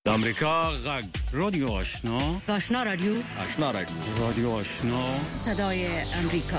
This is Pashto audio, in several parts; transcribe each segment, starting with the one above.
امریکا غږ رادیو آشنا رادیو رادیو آشنا صدای امریکا.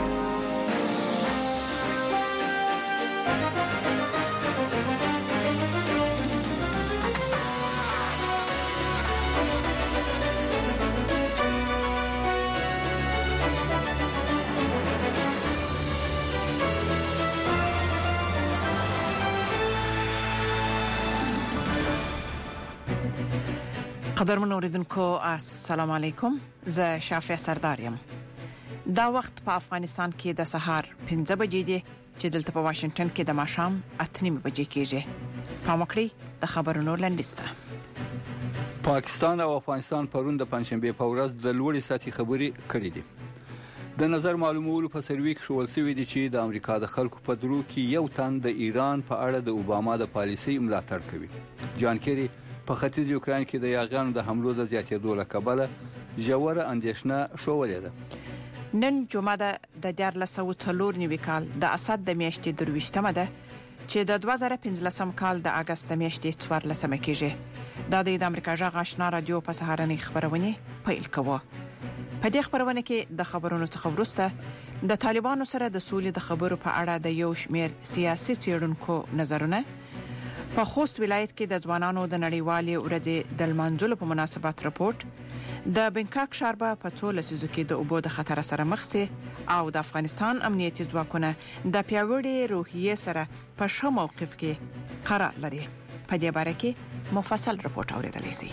قدرمن اوریدونکو السلام علیکم، زه شافع سردارم. دا وخت په افغانستان کې د سهار 5 بجې دي چې دلته په واشنگټن کې د ماښام 8:30 بجې کېږي. پامکړی د خبرونو لنډیسته. پاکستان او افغانستان پرون د پنځشنبه په ورځ د لوړې سطحي خبرې کړې دي. د نظر معلومولو په سروي کې شول سوي دي چې د امریکا د خلکو په درو کې یو تن د ایران په اړه د اوباما د پالیسۍ ملاتړ کوي. جان کیری په ختیځ یوکران کې د یاغیانو د حملو د زیاتېدو له کبله ژوره اندېښنه شوولې ده. نن جمعه د 1440 کال د اسد د میاشتې 23مه ده چې د 2015 کال د اگست د میاشتې 14مه کېږي. دا د امریکا غږ آشنا رادیو په سهارنۍ خبرونه پیل کوي. په دې خبرونه کې د خبرونو څخه وروسته د طالبانو سره د سولې د خبرو په اړه د یو شمېر سیاسي څېړونکو نظرونه، په خوست ولایت کې د ځوانانو د نړیوالې ورځې د لمانځلو په مناسبت رپورت، د بنکاک ښار په څو لسیزو کې د اوبو د خطر سره مخ سي، او د افغانستان امنیتي ځواکونه د پیاوړې روحیې سره په ښه موقف کې قرار لري. په دې باره کې مفصل رپورت اوریدلی شئ.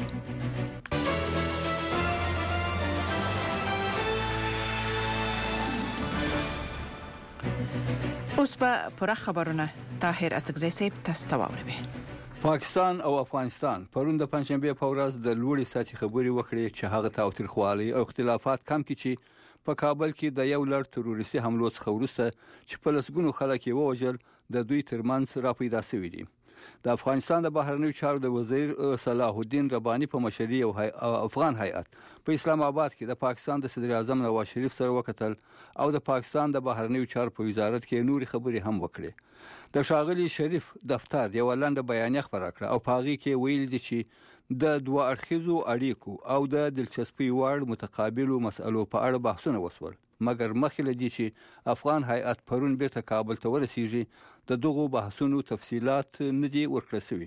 اوس په پوره خبرونه طاهر اڅکزی صاحب تاسو ته واوروي. پاکستان او افغانستان پرون د پنځشنبه په ورځ د لوړې سطحي خبرې وکړې چې هغه تاوتریخوالي او اختلافات کم کړي چې په کابل کې د یو لړ تروریستي حملو څخه وروسته چې په لسګونو خلک یې ووژل د دوی ترمنځ راپیدا شوی دي. د افغانستان د بهرنیو چارو د وزیر صلاح الدین رباني په مشرۍ او افغان هیئت په اسلام آباد کې د پاکستان د صدر اعظم نواز شریف سره وکتل او د پاکستان د بهرنیو چارو په وزارت کې نوري خبرې هم وکړې. د شاغلي شریف دفتر یو لنډه بیانیه خبره کړه او په هغه کې ویل دي چې د دوه اړخیزو اړیکو او د دلچسپي وړ متقابلو مسألو په اړه بحثونه وشول، مګر مخکې لدی چې افغان هیئت پرون بیرته کابل ته ورسیږي د دغو بحثونو تفصيلات نه دي ورکړل شوي.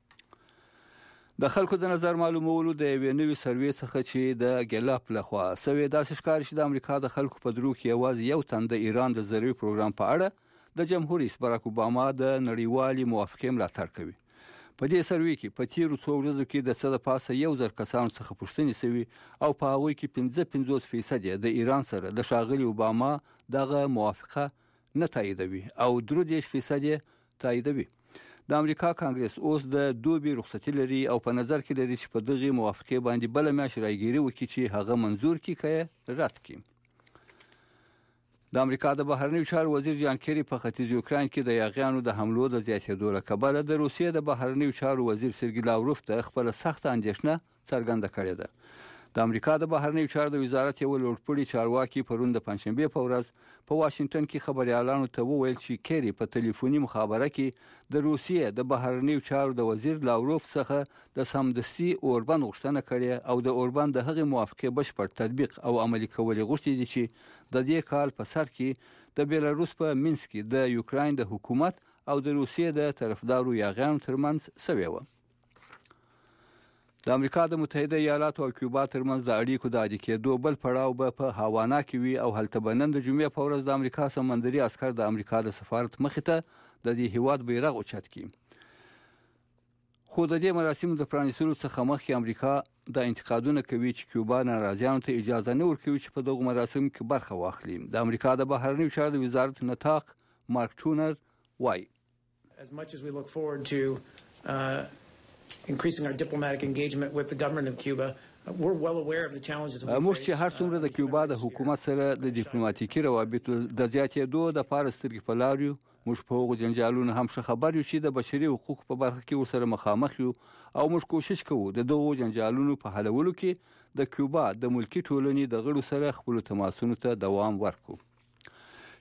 د خلکو د نظر معلومولو د یوې نوې سروې څخه چې د ګلاپ لخوا سوي داسې ښکاري چې د امریکا د خلکو په درو کې یوازې یو تن د ایران د زرعي پروګرام په اړه د جمهور رئیس براک اوباما د نړیوالې موافقې ملاتړ کوي. په دې سروې کې په تیرو څو ورځو کې د څه د پاسه 1000 کسانو څخه پوښتنې شوي او په هغه کې 55% د ایران سره د شاغلي اوباما دغه موافقه نه تاییدوي او 3% تاییدوي. د امریکا کانګرس اوس د دوبي رخصتي لري او په نظر کې لري چې په دغه موافقه باندې بل میاشت راګيري وکړي چې هغه منزور کړي رد کړي. د امریکا د بهرنیو چارو وزیر جان کیری په ختیځ یوکران کې د یاغیانو د حملو د زیاتېدو له کبله د روسیې د بهرنیو چارو وزیر سرګی لاوروف ته خپل سخت اندېښنه څرګنده کړې ده. د امریکا د بهرنیو چارو د وزارت یو لوړپوړي چارواکي پرون د پنځشنبه په ورځ په واشنگټن کې خبريالانو ته وویل چې کیری په ټلیفوني مخابره کې د روسیې د بهرنیو چارو د وزیر لاوروف څخه د سمدستي اوربان غوښتنه کړې او د اوربان د هغې موافقه بشپړ تطبیق او عملي کول غوښتي دي چې د دې کال په سر کې د بیلاروس په مینسک کې د یوکرين د حکومت او د روسیې د طرفدارو یاغیانو ترمنځ سوي و. د امریکا د متحده ایالاتو او کیوبا ترمنځ د اړیکو د عادي کېدو بل پړاو به په هاوانا کې وي او هلته بنن د جمعې په ورځ د امریکا سمندري عسكر د امریکا د سفارت مخې ته د دې هیواد بیرغ اوچت کړي. خو د دې مراسمو د پرانیستلو څخه مخکې امریکا د انتقادونه کوي چې کیوبا ناراضیانو ته اجازه نه ورکوي چې په دغه مراسمو کې برخه واخلي. د امریکا د بهرنیو چارو د وزارت نطاق مارک ټونر وایي As much as we look forward to increasing our diplomatic engagement with the government of Cuba, we're well aware of the challenges that we face. موږ چې هر څومره د کیوبا د حکومت سره د ډیپلوماټیکي روابطو د زیاتېدو د پارسترګي په لار یو، موږ په هغو جنجالونو هم ښه خبر یو چې د بشري حقوقو په برخه کې ورسره مخامخ یو او موږ کوشش کوو د دغو جنجالونو په حلولو کې د کیوبا د ملکی ټولنې د غړو سره خپل تماسونو ته دوام ورکړو.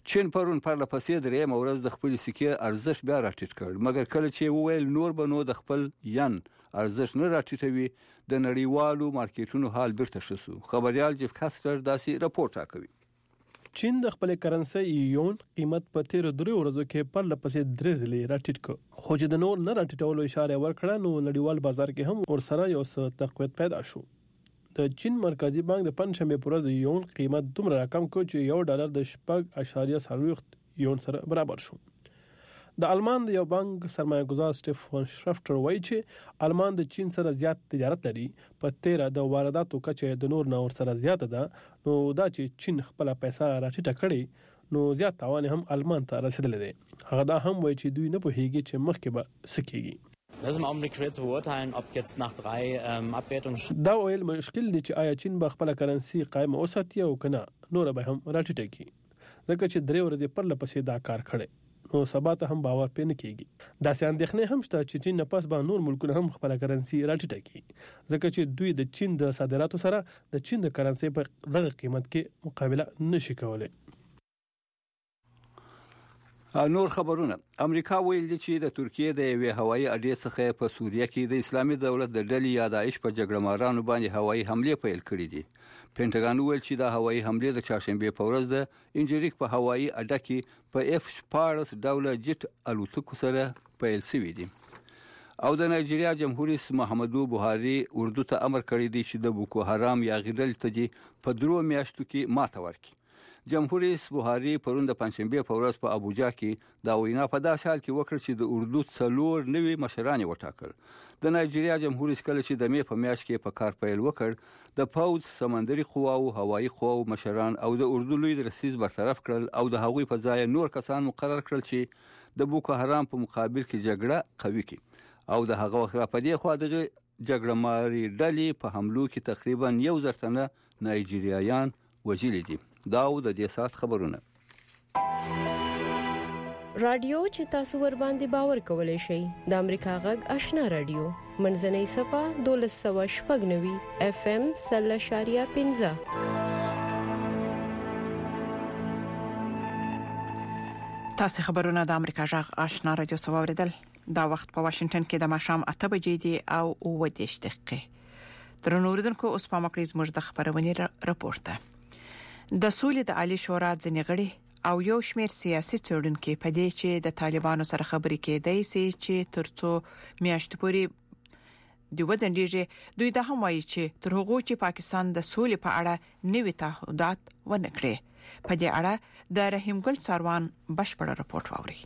چین پرون پرله پسې درېیمه ورځ د خپل سکې ارزښت بیا راټیټ کړ، مګر کله چې وویل نور به نو د خپل ین ارزښت نه راټیټوي، د نړیوالو مارکیټونو حال بیرته ښه شو. خبريال جیف کاستر داسې راپورټ راکوي. چین د خپل کرنسي یون قیمت په 13 ورځو کې پرله پسې 3 ځلې راټیټ کړ، خو چې د نور نه راټیټولو اشاره ورکړه نو نړیوال بازار کې هم ورسره یو څه تقویت پیدا شو. د چین مرکزی بانک د پنځشنبه پر ورځ یون قیمت دومره راکم کړ چې $1 د 6.40 یون سره برابر شو. د آلمان د یو بانک سرمایه گزار سټیفن شرافټر وایي چې آلمان د چین سره زیات تجارت لري، په 13 د وارداتو کچه د نور نه ور سره زیاته ده، نو دا چې چین خپل پیسې راټیټه کړي نو زیات تاوان هم آلمان ته رسیدلی دی. هغه دا هم وایي چې دوی نه پوهیږي چې مخکې به څه کیږي. Das ist im Augenblick schwer zu beurteilen, ob jetzt nach 3 Abwertungen... دا ویل مشکل دی چې آیا چین به خپل کرنسي قائمه وساتي او کنه نور به هم راټیټه کی، ځکه چې 3 ورځې پرله پسې دا کار کړي نو سبا ته هم باور پې نه کیږي. داسې اندېښنې هم شته چې چین نه پس به نور ملکونه هم خپل کرنسي راټیټه کی، ځکه چې دوی د چین د صادراتو سره د چین د کرنسي په دغه قیمت کې مقابله نشي کولای. نور خبرونه. امریکا ویل چې د ترکیه د یوې هوایي اډې څخه په سوریه کې د اسلامي دولت د ډلې یا داعش په جګړهمارانو باندې هوایي حمله پیل کړې دي. پینټاګون ویل چې دا هوایي حمله د چهارشنبه په ورځ د انجریک په هوایي اډه کې په F-14 ډوله جټ الوتکو سره پیل شوې دي. او د نایجیریا جمهور رئیس محمدو بوهاري اردو ته امر کړی دی چې د بوکو حرام یا غیرل ته دي په 3 میاشتو کې ماته ورکړي. جمهور رئیس بوهاري پرون د پنځشنبه په ورځ په ابوجا کې دا وینا په داسې حال کې وکړ چې د اردو 4 نوي مشران وټاکل. د نایجیریا جمهور رئیس کله چې د مې په میاشت کې په کار پیل وکړ، د پوځ، سمندري قواو، هوایي قواو مشران او د اردو لوی درسیز برطرف کړل او د هغوی په ځای نور کسان مقرر کړل چې د بوکو حرام په مقابل کې جګړه قوي کړي. او د هغه وخت را پدې خو دغه جګړه ماري ډلې په حملو کې تقریبا 1,000 تنه نایجیریایان وژلي دي. دا د دې سات خبرونه. رادیو چې تاسو ور باندې باور کولای شئ د امریکا غږ آشنا رادیو منځنۍ صفه 1290 FM 0.15. تاسو خبرونه د امریکا غږ آشنا رادیو څخه اوریدل. دا وخت په واشنگټن کې د ماښام 8 بجې دی او 9 دقیقې. درنو اوریدونکو اوس په مکرز موږ د خبرونه راپورته. د سولې د عالی شورا ځنې غړي او یو شمېر سیاسي څېړونکو په دې چې د طالبانو سره خبرې کېدای شي چې ترڅو میاشتې پورې د وځنډيږي. دوی دا هم وایي چې تر هغه چې پاکستان د سولې په اړه نوي تعهدات ونه کړي. په دې اړه د رحیم ګل سروان بشپړ راپورټ واوري.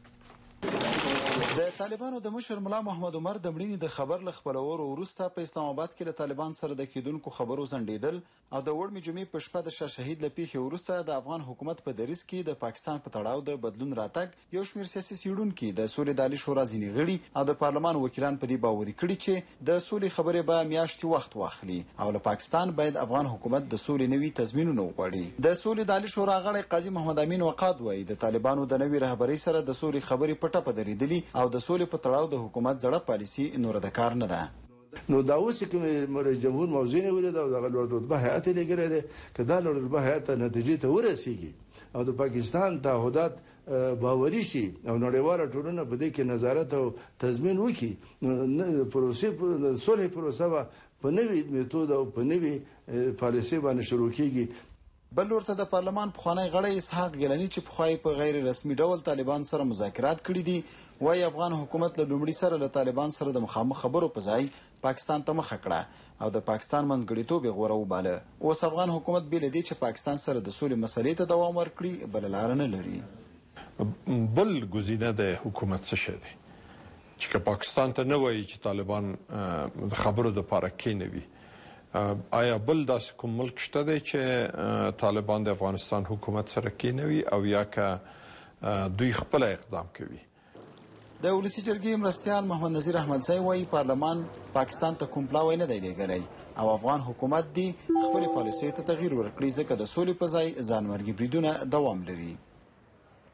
د طالبانو د مشر مولا محمد عمر د مړینې د خبر ل خبرورو وروسته په اسلام آباد کې د طالبان سره د کېدونکو خبرو زندیدل او د وړمې جمعې په شپه د شهید لپیخي وروسته د افغان حکومت په دریس کې د پاکستان په تړاو د بدلون راتګ یو شمېر سیاسي سیړونکو د سولې د عالی شورا ځینې غړي او د پارلمان وکیلان په دې باوري کړي چې د سولې خبرې به میاشتې وخت واخلي او له پاکستان باید افغان حکومت د سولې نوي تضمینونه وغواړي. د سولې د عالی شورا غړي قاضي محمد امین وقاد وایي د طالبانو د نوي رهبرۍ سره د سولې خبرې پټه پدریدلي او د سولې په تړاو د حکومت زړه پالیسي نور د کار نه ده. نو دا اوس کوم رئیس جمهور موضوع نه ورته او د رتبه هيئت لګره ده کدا رتبه هيئت نتیجې ته ورسیږي او د پاکستان تعهدات باوري شي او نړیواله ټولنه په دې کې نظارت او تضمین وکړي. پروسې صلح پروسه په نوي میتود او په نوي پالیسي باندې شروع کیږي. بل ورته د پارلمان پخوانی غړی اسحاق ګیلانی چې پخوای په غیر رسمي ډول طالبان سره مذاکرات کړي دي وای افغان حکومت له لومړي سره له طالبان سره د مخامخ خبرو په ځای پاکستان ته مخ کړه او د پاکستان منځګړیتوب غوړه وباله. اوس افغان حکومت بیل دی چې پاکستان سره د سولې مسلې ته دوام ورکړي بل لار نه لري. بل گزینه د حکومت څه شه دي چې پاکستان ته نه وایي چې طالبان خبرو د پاره کې نه وي. آیا بل داس کوم ملک شته دی چې طالبان د افغانستان حکومت سره کېنوي او یا که دوی خپل اقدام کوي؟ د ولسی جرګې مرستيال محمد نذیر احمدزی وايي پارلمان پاکستان ته کوم پلاوی نه دی لګړی او افغان حکومت دی خپل پالیسي ته تغییر ورکړي ځکه د سولې په ځای ځانمرګي بریدونه دوام لري.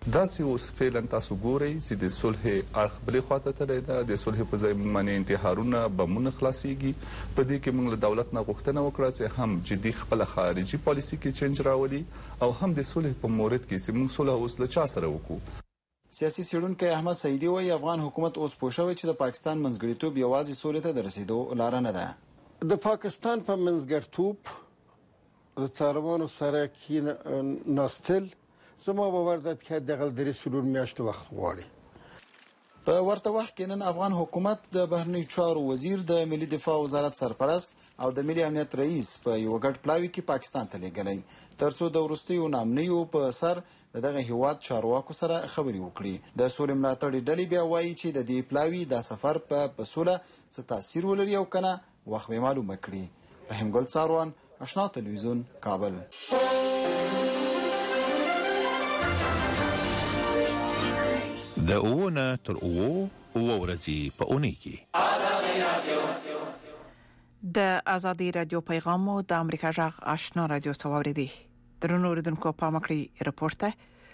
دا چې اوس فعلا تاسو ګورئ چې د صلح اړخ بلې خواته تللی ده، د صلح په ځای باندې انتحارونه بمونه خلاصیږي. په دې کې موږ له دولت نه غوښتنه وکړه چې هم جدي خپل خارجي پالیسي کې چینج راولي او هم د صلح په مورد کې چې موږ صلح اوس له چا سره وکړو. سیاسي څېړونکی احمد سعیدي وایي افغان حکومت اوس پوه شوی چې د پاکستان منځګړیتوب یوازې سولې ته د رسیدو لاره نه ده. د پاکستان په منځګړیتوب د طالبانو سره کې ناستل زما باور ده چې دغه درې څلور میاشتې وخت غواړي. په ورته وخت کې نن افغان حکومت د بهرنیو چارو وزیر، د ملي دفاع وزارت سرپرست او د ملي امنیت رئیس په یو ګډ پلاوي کې پاکستان ته لېږلی ترڅو د وروستیو نامنیو په سر دغه هیواد چارواکو سره خبرې وکړي. د سولې ملاتړي ډلې بیا وایي چې د دې پلاوي د سفر په سوله څه تاثیر ولري او کنه وخت به معلومه کړي. رحیم ګل څاروان، آشنا تلویزیون، کابل. د اوونه تر اوو ورځې په اونۍ کې د ازادي رادیو پیغام د امریکا جغ آشنا رادیو څووري درنو اوریدونکو په مکړی رپورټ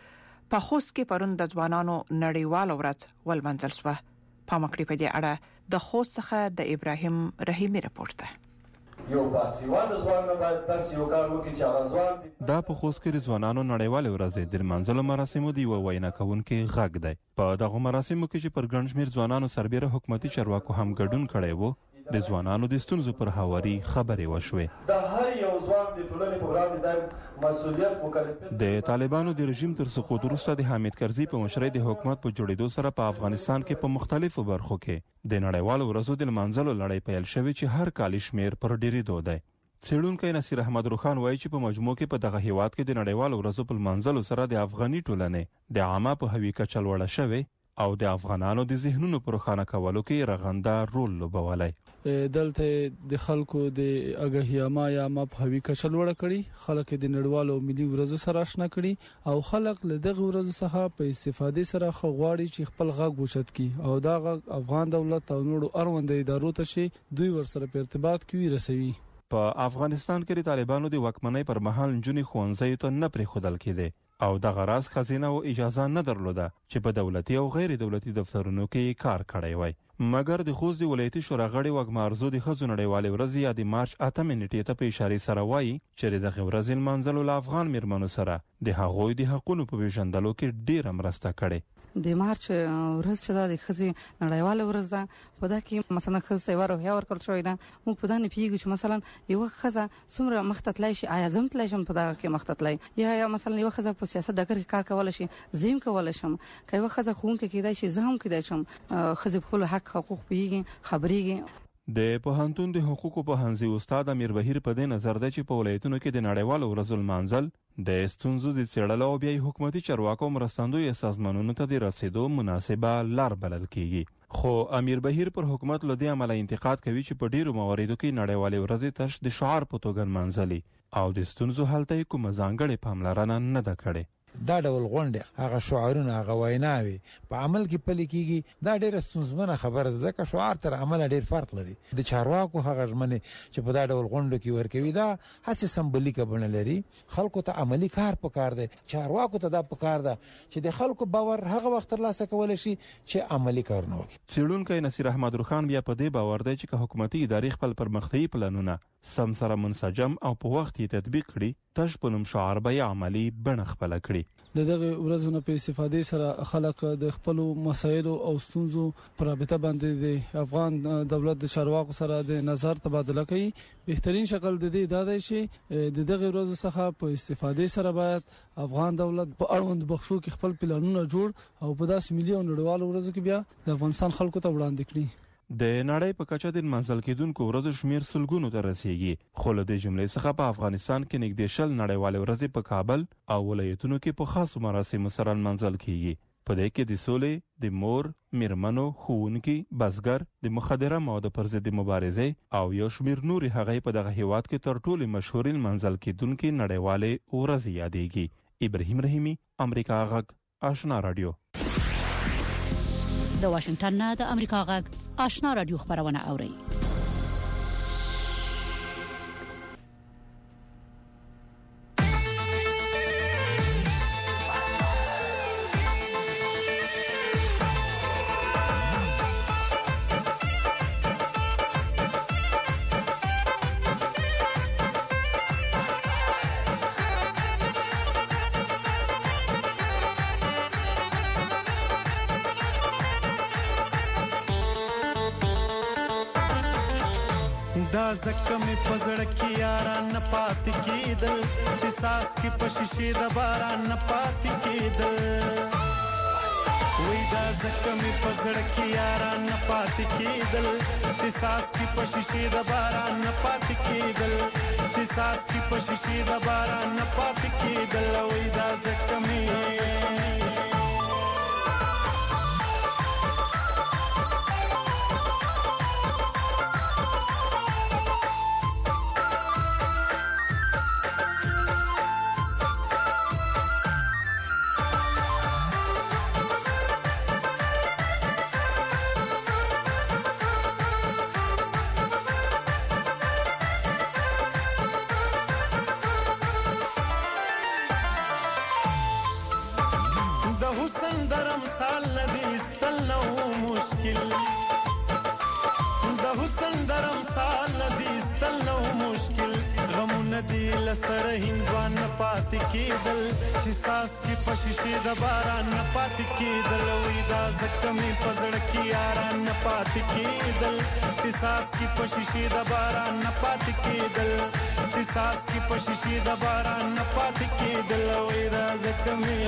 په خوست کې پرون د ځوانانو نړیوال ورځ ولمنځل شو. په مکړی په دې اړه د خوست څخه د ابراهیم رحیمی رپورټ یو باسیوان ځوان نه باید تاسو یو کار وکړي چې هغه ځوان دا په خوست کې ځوانانو نړیوال ورځ د منځلو مراسمو دی وینا کوونکي غږ دی. په دغه مراسمو کې چې پر ګڼ شمېر ځوانانو سربېره حکومتي چارواکو هم ګډون کړی وو، د ځوانانو د ستونزو پر هواري خبرې وشوې. د هر یو ځوان د ټولنې په وړاندې د مسؤلیت مکلفیت د طالبانو د رژیم تر سقوط وروسته د حامد کرزي په مشرۍ د حکومت په جوړېدو سره په افغانستان کې په مختلفو برخو کې د نړیوالو ورځو د منځلو لړۍ پیل شوې چې هر کال شمېر پر ډېرېدو دی. څېړونکی نصیر احمد روخان وایي چې په مجموع کې په دغه هیواد کې د نړیوالو ورځو په منځلو سره د افغاني ټولنې د عامه په هوی کچه لوړه شوې او د افغانانو د ذهنونو په روښانه کولو کې رغنده رول لوبولی. دلته د خلکو د اګهیاما یا مپ هوی کچه لوړه کړي، خلک د نړیوالو ملي ورځو سره آشنا کړي او خلک له دغه ورځو څخه په استفادې سره غواړي چې خپل غږ اوچت کړي او دا غږ افغان دولت او نورو اړونده ادارو ته چې دوی ورسره په ارتباط کې رسوي. په افغانستان کې د طالبانو د واکمنۍ پر مهال نجونې ښوونځیو ته نه پرېښودل کېدې او دغه راز خزینه او اجازه نه درلوده چې په دولتي او غیر دولتي دفترونو کې کار کړی وای. مګر د خوست د ولایتي شورا غړي وګمارزو د ښځو نړیوالې ورځ یا د مارچ 8 نیټې ته په اشاره سره وایي چې دغه ورځ لمانځلو له افغان میرمنو سره د هغوی د حقوقو په پیژندلو کې ډېره مرسته کړې. د مارچ ورځ چې د ښځې نړیواله ورځ ده په دا کې مثلا ښځې ته روحیه ورکړل شوې ده. موږ په دا نه پیږو چې مثلا یو ښځه څومره مخته تللی شي، آیا زم تللی شم په دغه کې مخته تللی یا مثلا یو ښځه په سیاست ډګر کې کار کولی شي زم کولی شم، که یو ښځه ښوونکې کېدای شي زه هم کېدای شم. ښځې په خپل حق حقوق پوهېږي، خبرېږي. د پوهنتون د حقوقو پوهنځي استاد امیر بهیر په دې نظر ده چې په ولایتونو کې د نړیوالو ورځو لمانځل د ستونزو د څېړلو او بیا حکومتي چارواکو مرستندوی سازمانونو ته د رسیدو مناسبه لار بلل کیږي. خو امیر بهیر پر حکومت له دې عمله انتقاد کوي چې په ډیرو مواردو کې نړیوالې ورځې تش د شعار په توګه منځلي او د ستونزو حل ته کومه ځانګړې پاملرنه نه ده کړې. دا ډول غونډه هغه شعارونه هغه ویناوي په عمل کې پلي کیږي، دا ډیره ستونزمنه خبره ده ځکه شعار تر عمل ډیر فرق لري. د چارواکو هغه ژمنې چې په دا ډول غونډو کې ورکوي دا هڅه سمبولیکه بڼه لري. خلکو ته عملی کار پکار دی، چارواکو ته دا پکار ده چې د خلکو باور هغه وخت ترلاسه کول شي چې عملی کار نه وکړي. څېړونکی نصیر احمد روخان بیا په دې باور دی چې حکومتي ادارې خپل پرمختیايي پلانونه سم سره منسجم او په وخت یې تطبیق کړي، تش په نوم شعار به عملی بڼه خپله کړي. دغه ورځو په استفادې سره خلک د خپل مسایلو او ستونزو پر رابطه باندې د افغان دولت د چارواکو سره د نظر تبادله کوي. بهترین شکل د دې دا دی چې د دغه ورځو څخه په استفادې سره باید افغان دولت په اړوند بخښو کې خپل پلانونه جوړ او په داسې ملي او نړیوالو ورځو کې بیا د افغانستان خلکو ته وړاندې کړي. د نړۍ په کچه د منځل کېدونکو ورځو شمیر سلګونو ته رسیږي، خو له دې جملې څخه په افغانستان کې نږدې 10 نړیوالې ورځې په کابل او ولایتونو کې په خاصو مراسمو سره منځل کیږي. په دې کې د سولې، د مور، میرمنو، ښوونکي، بزګر، د مخدره موادو پر ضد مبارزې او یو شمیر نورې هغې په دغه هیواد کې تر ټولو مشهورې منځل کېدونکې نړیوالې ورځې یادېږي. ابراهیم رحیمی، امریکا غږ، آشنا رادیو. د واشنگټن نه د امریکا غږ آشنا رادیو خبرونه اوري. دا زکه مې پزړه کې یاران نه پاتې کېدل چې ساس کې په شیشې د باران نه پاتې کېدل وای دا زکه مې پزړه کې یاران نه پاتې کېدل چې ساس کې په شیشې د باران نه پاتې کېدل چې ساس کې په شیشې د باران نه پاتې کېدل وای دا زکه مې لسره هندوان نه پاتې کېدل چې ساس کې په شیشې د باران نه پاتې کېدل وای دا زکه مې په زړه کې یاران نه پاتې کېدل چې ساس کې په شیشې د باران نه پاتې کېدل چې ساس کې په شیشې د باران نه پاتې کېدل وای دا زکه مې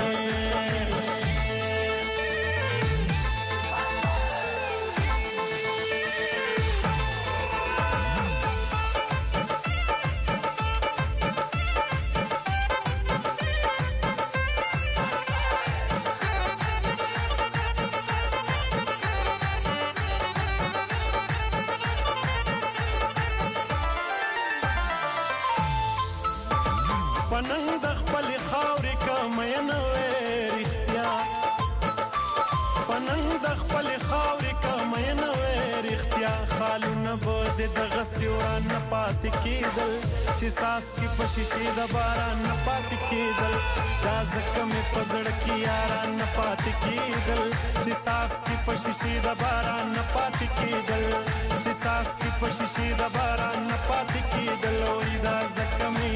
دغه سیوران نه پاتې کېدل چې ساس کې په شیشې د باران نه پاتې کېدل دا زکه مې په زړه کې یاران نه پاتې کېدل چې ساس کې په شیشې د باران نه پاتې کېدل چې ساس کې په شیشې د باران نه پاتې کېدل وای دا زکه مې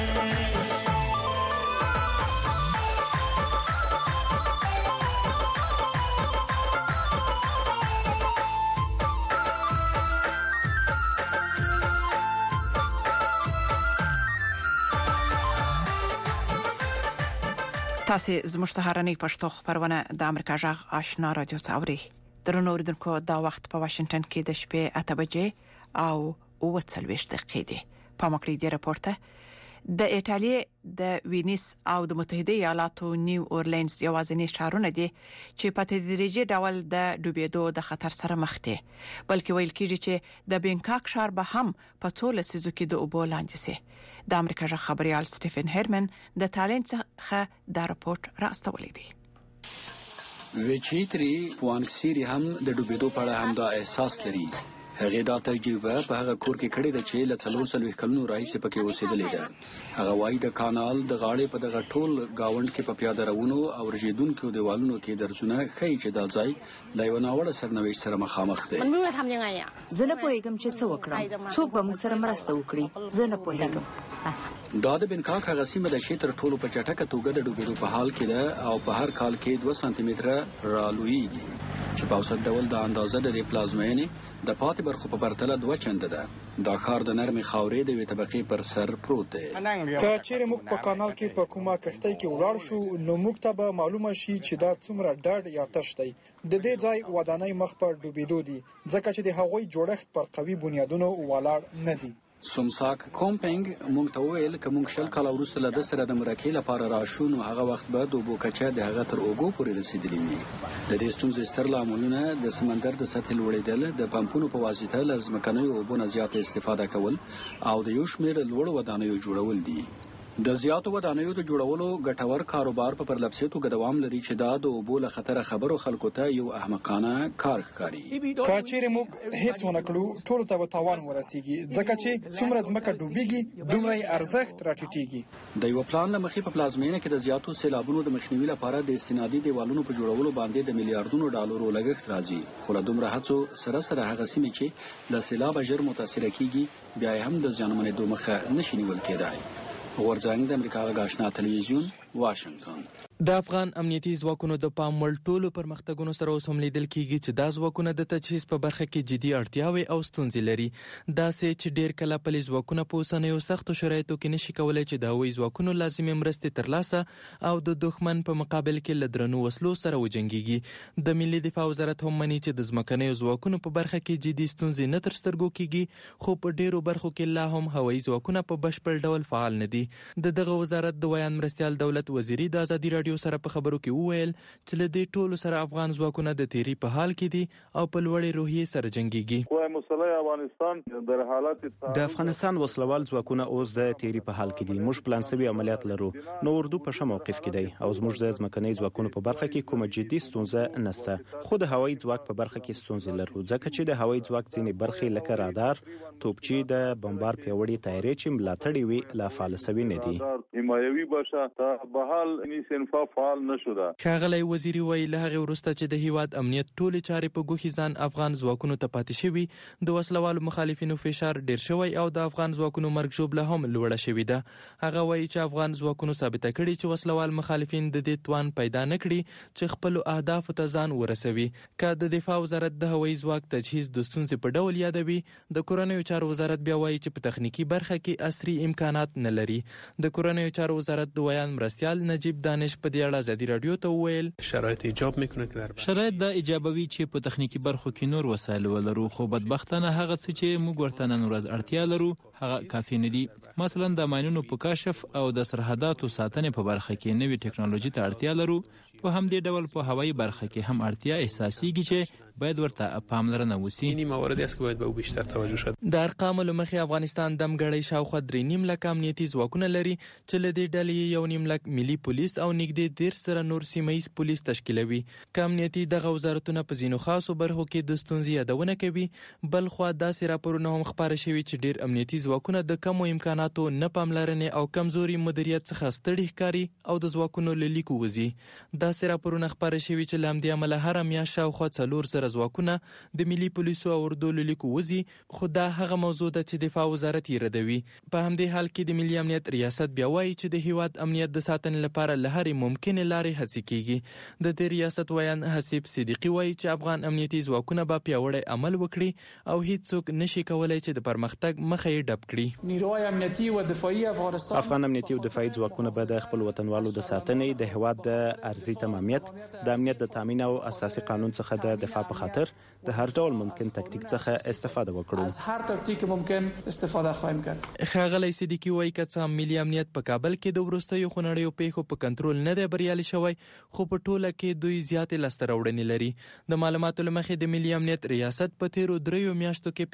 تاسو زموږ سهارنۍ پښتو خبرونه د امریکا جغ آشنا رادیو څاوري درنو اوریدونکو دا وخت په واشنگټن کې د شپې 8 بجې او 40 دقیقې دي په مکړې دی راپورته د ایتالیا د وینیس او د متحده ایالاتو نیو اورلینز یوازینی ښارونه دي چې په تدریجي ډول د ډوبېدو د خطر سره مخ دي بلکې ویل کېږي چې د بینکاک ښار به هم په څو لسیزو کې د اوبو لاندې سي د امریکا جغ خبريال سټيفن هرمن د تالنت څخه دا راپورټ راستولی دی وچیتري وانکسيري هم د ډوبېدو په اړه هم دا احساس لري هغه دا تجربه په هغه کور کې کړې ده چې له 400 کلونو راهیسې پکې اوسېدلې ده هغه وايي د کانال د غاړې په دغه ټول گاوند کې په پیاده روانو او رژیدونکو دیوالونو کې درځونه خې چې دا ځای لا یو ناوړه سرنوشت سره مخامخ دی زه نه پوهیږم چې څه وکړم څوک به موږ سره مرسته وکړي زه نه پوهیږم دا د بنکاک هغه سیمه د شتر ټولو په چټکه توګه د ډوبېدو په حال کې ده او په هر کال کې 2 سانتي متره رالویږي چې په اوسط ډول د اندازه د پلازمینې د پاتې برخو په پرتله 2 چنده ده دا کار د نرمي خاورې د وی طبقه پر سر پروت دی که چیرې موږ په کانال کې په کومه کښتۍ کې ولاړ شو نو موږ ته به معلومه شي چې دا څومره ډاډ یا تش دی د دې ځای ودانۍ مخ پر ډوبېدو دي ځکه چې د هغوی جوړښت پر قوي بنیادونو ولاړ نه دي سومساک کومپنګ مونږ ته ویل چې مونږ شل کال وروسته له سره د مرکې لپاره راشو نو هغه وخت به د بوکچا د هغه تر اوګو پورې رسیدلی وي د دې ستونزې ستر لاملونه د سمندر د سطح لوړېدل د پمپونو په واسطه لازم کنوي اوبو نه زیات استفاده کول او د یو شمېر لوړ ودانیو جوړول دي د زیاتو ودانیو د جوړولو ګټور کاروبار په پرلپسې توګه دوام لري چې دا د اوبو له خطر خبرو خلکو ته یو احمقانه کار ښکاري که چیرې موږ هیڅ ونه کړو ټول ته تاوان ورسیږي ځکه چې څومره ځمکه ډوبېږي دومره ارزښت راټیټېږي د یو پلان لمخې په پلازمینه کې د زیاتو سیلابونو د مخنیوي لپاره د استنادي دیوالونو په جوړولو باندې د میلیارډونو ډالرو لګښت راځي خو له دومره هڅو سره هغه سیمې چې له سیلاب ژر متاثر کیږي بیا هم د ځانمنې دوه مخه نشي نیول کېدای غورځنګ د امریکا غاښنا تلویزیون واشنگټن. د افغان امنیتي ځواکونو د پام وړ ټولو پرمختګونو سره اوس هم لیدل کیږي چې دا ځواکونه د تجهیز په برخه کې جدي اړتیاوې او ستونزې لري. داسې چې ډیر کله پلي ځواکونه په اوسنیو سختو شرایطو کې نشي کولای چې د هوایي ځواکونو لازمي مرستې ترلاسه او د دښمن په مقابل کې له درنو وسلو سره وجنګیږي. د ملي دفاع وزارت هم مني چې د ځمکنیو ځواکونو په برخه کې جدي ستونزې نه تر سترګو کیږي، خو په ډیرو برخو کې لا هم هوایي ځواکونه په بشپړ ډول فعال نه دي. دغه وزارت د ویان مرستيال دولت وزیری د ازادي رادیو سره په خبرو کې وویل چې له دې ټولو سره افغان ځواکونه د تیری په حال کې دي او په لوړې روحیې سره جنګيږي. د افغانستان وسلوال ځواکونه اوس د تیری په حال کې دي. موږ پلان شوی عملیات لرو. نو اردو په ښه موقف کې دی او زموږ د ځمکنۍ ځواکونو په برخه کې کومه جدي ستونزه نشته. خو د هوایي ځواک په برخه کې ستونزې لرو ځکه چې د هوایي ځواک ځینې برخې لکه رادار، توپچی، د بمبار پیوړې تایرې چې ملاتړي وي لا فعال شوي نه دي. حمایوي بشه ته به حال انیسنفا فعال نشو ده. ښاغلی وزیری ویل له هغې وروسته چې د هیواد امنیت ټولې چارې په ګوښي ځان افغان ځواکونو ته پاتې شوي، د وسلوالو مخالفینو فشار ډیر شوی او د افغان ځواکونو مرګ ژوبله هم لوړه شوې ده. هغه وایي چې افغان ځواکونو ثابته کړي چې وسلوال مخالفین د دې توان پیدا نه کړي چې خپلو اهدافو ته ځان ورسوي. که د دفاع وزارت د هوایي ځواک تجهیز د ستونزې په ډول یادوي، د کورنیو چارو وزارت بیا وایي چې په تخنیکی برخه کې عصري امکانات نه لري. د کورنیو چارو وزارت د ویان مرستيال نجیب دانش په دې اړه ازادي رادیو ته وویل شرایط دا ایجابوي چې په تخنیکی برخو کې نور وسایل ولرو، خو بدبختانه هغه څه چې موږ ورته نن ورځ اړتیا لرو هغه کافي نه دي. مثلا د ماینونو په کشف او د سرحداتو ساتنې په برخه کې نوې ټکنالوژي ته اړتیا لرو. په همدې ډول په هوایي برخه کې هم اړتیا احساسيږي چې باید ورته پاملرنه وشي. د ارقامو له مخې افغانستان د مګړۍ شاوخوا 3.5 لک امنیتي ځواکونه لري چې له دې ډلې 1.5 لک ملي پولیس او نږدې 13 سره نور سیمه‌یز پولیس تشکیلوي. که امنیتي دغه وزارتونه په ځینو خاصو برخو کې د ستونزې یادونه کوي، بل خو داسې راپورونه هم خبره شوي چې ډیر امنیتي ځواکونه د کمو امکاناتو نه پاملرنې او کمزوري مدیریت څخه ستړي ښکاري او د ځواکونو له لیکو وځي. داسې راپورونه خبره شوي چې له همدې امله هره میاشت شاوخوا 4 ځواکونه د ملي پولیسو او اردو له لیکو وځي، خو دا هغه موضوع ده چې دفاع وزارت یې ردوي. په همدې حال کې د ملي امنیت ریاست بیا وایي چې د هیواد امنیت د ساتنې لپاره له هرې ممکنې لارې هڅې کیږي. د دې ریاست ویان حسیب صدیقي وایي چې افغان امنیتي ځواکونه به پیاوړی عمل وکړي او هیڅوک نشي کولای چې د پرمختګ مخه یې ډب کړي. نیروهای امنیتي او دفاعي افغان امنیتي او دفاعي ځواکونه به د خپل وطنوالو د ساتنې، د هیواد د ارضي تمامیت، د امنیت د تامین او اساسي قانون څخه د دفاع په خاطر د هر ډول ممکن تکتیک څخه استفاده وکړو. از هر تکتیک ممکن استفاده خواهیم کرد. ښاغلی صدیقي وایي که څه ملي امنیت په کابل کې د وروستیو خونړیو پیښو په کنټرول نه دی بریالي شوی، خو په ټوله کې دوی زیاتې لاسته راوړنې لري. د معلوماتو له مخې د ملي امنیت ریاست په تیرو 3 میاشتو کې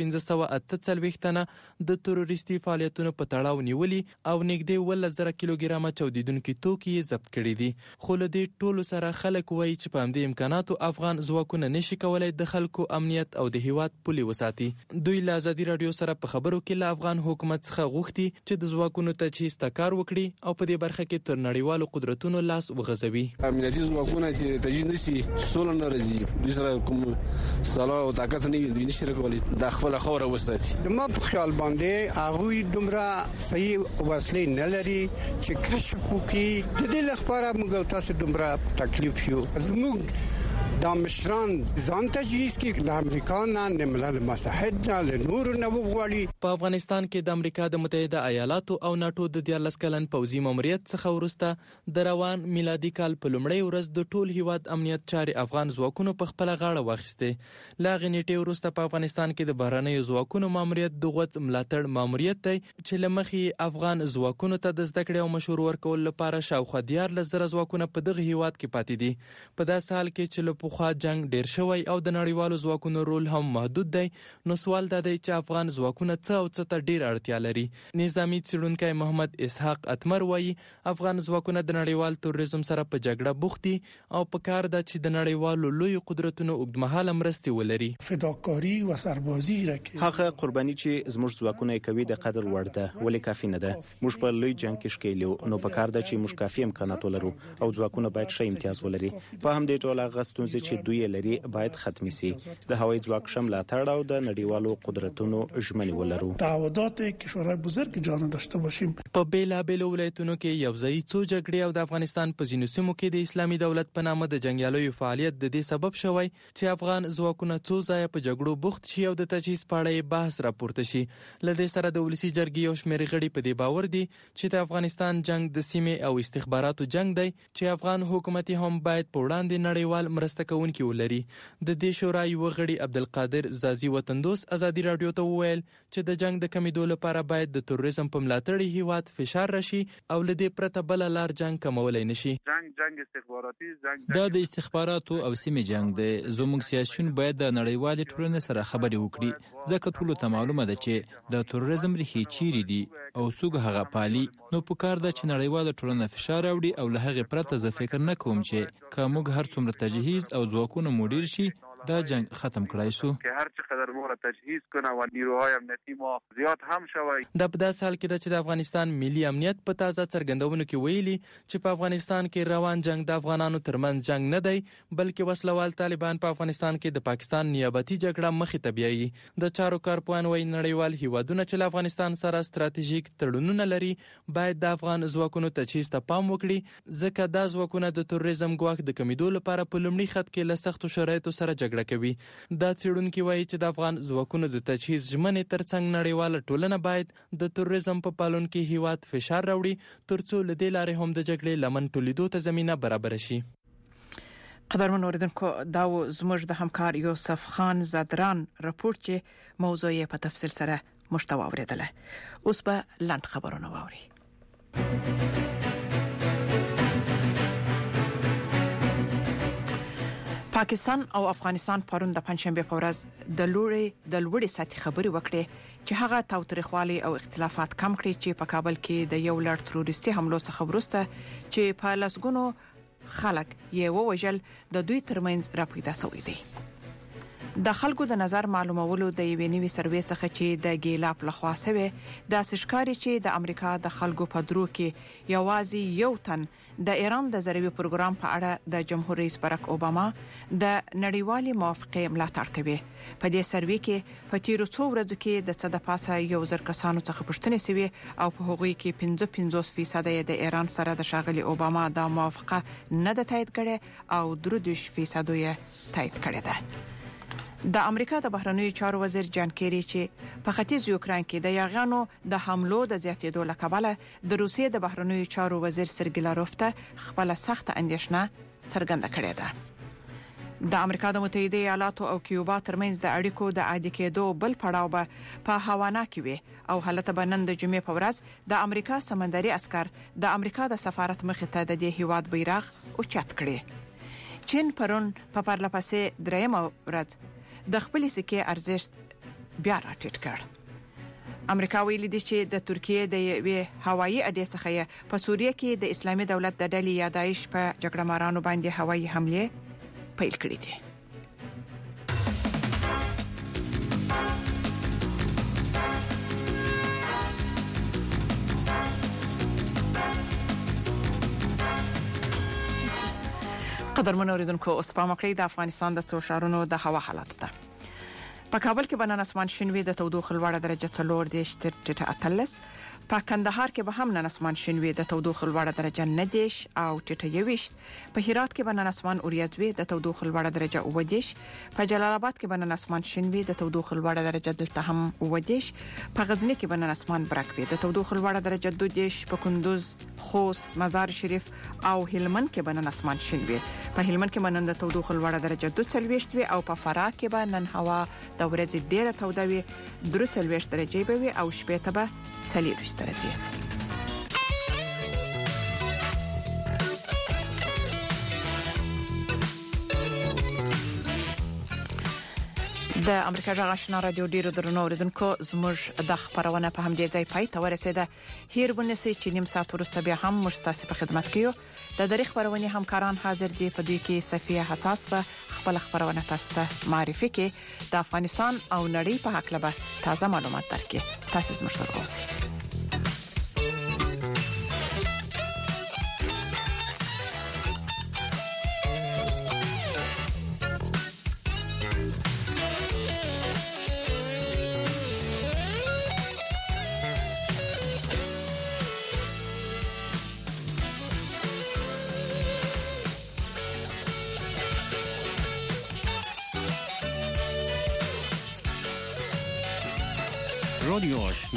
548 تنه د تروریستي فعالیتونو په تړاو نیولي او نږدې 1,000 کیلوګرامه چاودیدونکي توکي یې ضبط کړي دي. خو له دې ټولو سره خلک وایي چې په همدې امکاناتو افغان ځواکونه نشي کولای د خلکو امنیت او د هیواد پولي وساتي. دوی له ازادي رادیو سره په خبرو کې له افغان حکومت څخه غوښتي چې د ځواکونو تجهیز ته کار وکړي او په دې برخه کې تر نړیوالو قدرتونو لاس وغځوي. امنیتي ځواکونه چې تجهیز نشي سول نه راځي، دوی سره کوم صلاح او طاقت نه وي، نشي راکولای د خپل خوره وساتي. ما په خیال باندې هغه دومره صحیح وسلې نه لري چې کشف وکړي. د دې لپاره موږ تاسو دومره تکلیف شو. زموږ دا مشران ځان تجهیز کې د امریکا نه ملل متحد نه نور نه وغواړي. په افغانستان کې د امریکا د متحده ایالاتو او ناتو د 14 کلن پوځي ماموریت څخه وروسته د روان میلادي کال په لومړۍ ورځ د ټول هیواد امنیت چارې افغان ځواکونو په خپل غاړه واخیسته. لا غنیټه وروسته په افغانستان کې د بهرنیو ځواکونو ماموریت د غوڅ ملاتړ ماموریت دی چې لمخې افغان ځواکونو ته د زده کړې او مشور ورکول لپاره شاوخوا 14,000 ځواکونه په دغه هیواد کې پاتې دي. په داسې حال کې چې پخوا جنگ ډیر شوی او د نړیوالو ځواکونو رول هم محدود دی، نو سوال دا دی چې افغان ځواکونه څه او څه ته ډیر اړتیا لري. نظامی څېړونکی محمد اسحاق اتمر وایي افغان ځواکونه د نړیوال تروریزم سره په جګړه بوخت دي او په کار ده چې د نړیوالو لوی قدرتونو اوږدمهاله مرستې ولري. فداکاری او سربازي راکړي. هغه قرباني چې زموږ ځواکونه کوي د قدر وړ ده، ولې کافي نه ده. موږ په لوی جنگ کې ښکېلو، نو په کار ده چې موږ کافي امکانات ولرو او ځواکونه باید ښه امتیاز ولري. په همدې ډول هغه ستونزې ستونزې چې دوی لري باید ختم شي. د هوایي ځواک ملاتړ او د نړیوالو قدرتونو ژمنې ولرو. تعهدات کشورهای بزرگ جان داشته باشیم. په بیلابیلو ولایتونو کې یو ځای څو جګړې او د افغانستان په ځینو سیمو کې د اسلامي دولت په نامه د جنگیالیو فعالیت د دې سبب شوی چې افغان ځواکونه څو ځای په جګړو بوخت شي او د تجهیز په اړه بحث راپورته شي. لدې سره د ولسی جرګې یو شمېر غړي په دې باور دي چې د افغانستان جنگ د سیمې او استخباراتو جنگ دی چې افغان حکومت هم باید په وړاندې نړیوال مرسته کوونکي ولري. د دې شورا یو غړي عبدالقادر زازي وطندوس ازادي رادیو ته وویل چې د جنگ د کمیدو لپاره باید د تروریزم په ملاتړ هیواد فشار راشي او لدې پرته بل لار جنگ کمولای نشي. جنگ استخباراتي دا د استخباراتو او سیمې جنگ دی. زموږ سیاسيون باید د نړیوال ټولنې سره خبرې وکړي ځکه ټول ته معلومه ده چې د تروریزم ریښې چیرې دي او څوک هغه پالي. نو پکار ده چې نړیوال ټولنه فشار راوړي او له هغې پرته زه فکر نه کوم چې که موږ هر څومره تجهیز او ځواکونه مو ډیر شي دا جنگ ختم کړای شو. که هر چقدر ما را تجهیز کنه و نیروهای امنیتی ما زیات هم شوی. د په داس حال کې د چې د افغانستان ملي امنیت په تازه څرګندونو کې ویلي چې په افغانستان کې روان جنگ د افغانانو ترمنځ جنگ نه دی بلکې وسلوال طالبان په افغانستان کې د پاکستان نیابتي جګړه مخې ته بیایي. د چارو کارپوهان وايي نړیوال هیوادونه چې له افغانستان سره ستراتیژیک تړونونه لري باید د افغان ځواکونو تجهیز ته پام وکړي ځکه دا ځواکونه د تروریزم ګواښ د کمیدو لپاره په لومړي خط کې له سختو شرایطو سره جګړه کوي. دا څېړونکي وایي چې د افغان ځواکونو د تجهیز ژمنې ترڅنګ نړیواله ټولنه باید د تروریزم په پالونکي هیواد فشار راوړي ترڅو له دې لارې هم د جګړې لمن ټولیدو ته زمینه برابره شي. قدرمن اوریدونکو دا زموږ د همکار یوسف خان زادران راپور چې موضوع یې په تفصیل سره مشتوا اوریدله. اوس به لاند خبرونه واوري. پاکستان او افغانستان پرون د پنځشنبه په ورځ د لوړې سطحي خبرې وکړې چې هغه تاوتریخوالي او اختلافات کم کړي چې په کابل کې د یو لړ تروریستي حملو څخه وروسته چې په لسګونو خلک یې ووژل د دوی ترمنځ راپیدا شوی دی. د خلکو د نظر معلومولو د یوې نوې سروې څخه چې د ګیلاپ لخوا شوی د سشکاري چې د امریکا د خلکو په درو کې یوازې یو تن د ایران د زروي پروګرام په اړه د جمهور رئیس باراک اوباما د نړیوالي موافقه ملاتړ کوي. په دې سروې کې په تیرو څو ورځو کې د صد پاسه یو زر کسانو څخه پوښتنه شوې او په هغوی کې 55% د ایران سره د ښاغلي اوباما د موافقه نه د تایید کړي او 3% یې تایید کړي ده. د امریکا د بهرنیو چارو وزیر جان کیری چې په ختیځ یوکران کې د یاغانو د حملو د زیاتېدو لکبله د روسیې د بهرنیو چارو وزیر سرګی لاروف ته خپل سخت اندېښنه څرګنده کړې ده. د امریکا د متحده ایالاتو او کیوبا ترمنځ د اړیکو د عادي کېدو بل پړاو به په هاوانا کې وي او حالت به نن د جمعې په ورځ د امریکا سمندري عسكر د امریکا د سفارت مخې ته د دې هیواد بیرغ اوچت کړي. چین پرون په پرله پسې درېمه ورځ د خپل سکه ارزښت بیا راټیټ کړ. امریکا ویلي دی چې د ترکیه د یوې هوایي اډې څخه په سوریه کې د اسلامي دولت د ډلې یا داعش په جګړه مارانو باندې هوایي حمله پیل کړې دي. قدرمن اوریدونکو اوس په مکړی د افغانستان د څو ښارونو د هوا حالت ته. په کابل کې بنان اسمان شینوي د تودوخه لوړه درجه 4 تر ټیټه 18. په کندهار کې به هم نن اسمان شینوي د تودوخه لوړه درجه 9 او ټیټه 21. په هرات کې بنان اسمان اوریځوي د تودوخه لوړه درجه 9. په جلال آباد کې بنان اسمان شینوي د تودوخه لوړه درجه دلته هم 9. په غزنی کې بنان اسمان برکوي د تودوخه لوړه درجه 2. په کندوز، خوست، مزار شریف او هلمند کې بنان اسمان شینوي. په هلمند کې بنان د تودوخه لوړه درجه 42 او په فراه کې بنان هوا د ورځې ډیره توده وي 43 درجه به او شپه ته به 40 درجه سي. د امریکا جغ آشنا رادیو ډیرو درنو اوریدونکو زموږ د خبرونه په همدې ځای پای ته ورسیده. هیر بنسي چې نیم ساعت وروسته بیا هم مستاسي په خدمت کیو. د دری خبرونه همکاران حاضر دي په دې کې صفیه حساس به خپل خبرونه تاسو ته معرفي کې د افغانستان او نړۍ په حق لبه تازه معلومات درکې. تاسو زموږ سره اوسئ. رادیو